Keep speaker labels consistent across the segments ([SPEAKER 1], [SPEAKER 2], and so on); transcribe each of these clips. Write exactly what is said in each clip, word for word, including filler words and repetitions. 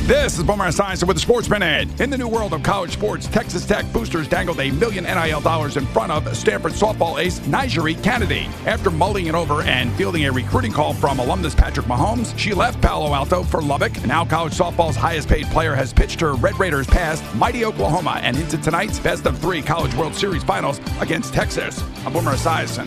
[SPEAKER 1] This is Boomer Esiason with the Sports Minute. In the new world of college sports, Texas Tech boosters dangled a million N I L dollars in front of Stanford softball ace N'Jeri Kennedy. After mulling it over and fielding a recruiting call from alumnus Patrick Mahomes, she left Palo Alto for Lubbock. Now college softball's highest paid player has pitched her Red Raiders past mighty Oklahoma and into tonight's best of three College World Series finals against Texas. I'm Boomer Esiason.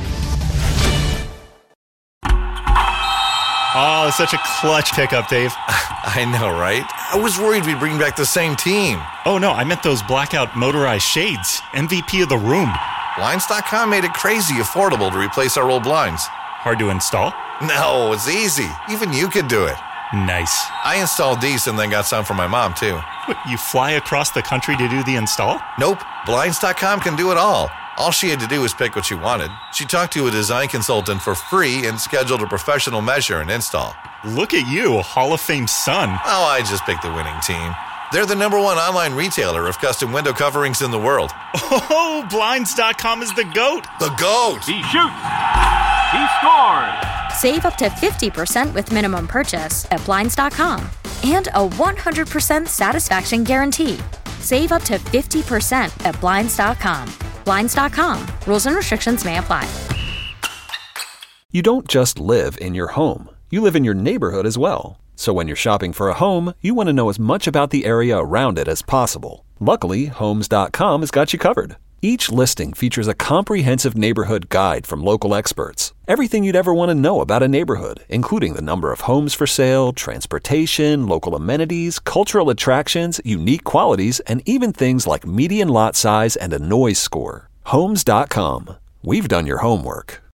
[SPEAKER 2] Oh, such a clutch pickup, Dave.
[SPEAKER 3] I know, right? I was worried we'd bring back the same team.
[SPEAKER 2] Oh, no, I meant those blackout motorized shades. M V P of the room.
[SPEAKER 3] Blinds dot com made it crazy affordable to replace our old blinds.
[SPEAKER 2] Hard to install?
[SPEAKER 3] No, it's easy. Even you could do it.
[SPEAKER 2] Nice.
[SPEAKER 3] I installed these and then got some for my mom, too.
[SPEAKER 2] What, you fly across the country to do the install?
[SPEAKER 3] Nope. Blinds dot com can do it all. All she had to do was pick what she wanted. She talked to a design consultant for free and scheduled a professional measure and install.
[SPEAKER 2] Look at you, Hall of Fame son.
[SPEAKER 3] Oh, I just picked the winning team. They're the number one online retailer of custom window coverings in the world.
[SPEAKER 2] Oh, Blinds dot com is the GOAT.
[SPEAKER 3] The GOAT!
[SPEAKER 4] He shoots! He scores!
[SPEAKER 5] Save up to fifty percent with minimum purchase at Blinds dot com. And a one hundred percent satisfaction guarantee. Save up to fifty percent at Blinds dot com. Blinds dot com. Rules and restrictions may apply.
[SPEAKER 6] You don't just live in your home. You live in your neighborhood as well. So when you're shopping for a home, you want to know as much about the area around it as possible. Luckily, Homes dot com has got you covered. Each listing features a comprehensive neighborhood guide from local experts. Everything you'd ever want to know about a neighborhood, including the number of homes for sale, transportation, local amenities, cultural attractions, unique qualities, and even things like median lot size and a noise score. Homes dot com. We've done your homework.